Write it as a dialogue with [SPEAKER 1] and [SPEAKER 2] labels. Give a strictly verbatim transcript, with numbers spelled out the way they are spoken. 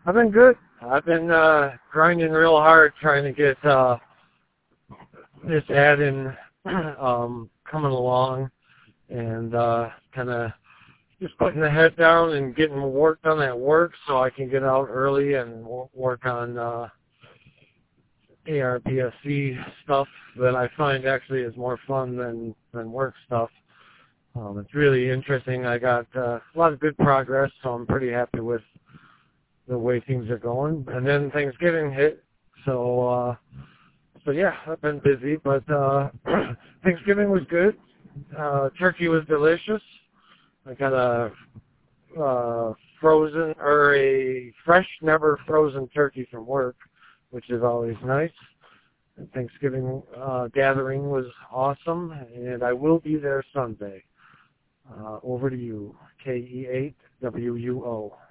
[SPEAKER 1] I've been good. I've been uh, grinding real hard trying to get uh, this ad in um, coming along and uh, kind of just putting the head down and getting work done at work so I can get out early and w- work on uh, A R P S C stuff that I find actually is more fun than, than work stuff. Um, it's really interesting. I got uh, a lot of good progress, so I'm pretty happy with the way things are going. And then Thanksgiving hit, so uh, so yeah, I've been busy, but uh, Thanksgiving was good. Uh, turkey was delicious. I got a uh, frozen or a fresh, never frozen turkey from work, which is always nice. And Thanksgiving uh, gathering was awesome, and I will be there Sunday. Uh, over to you, K E eight W U O.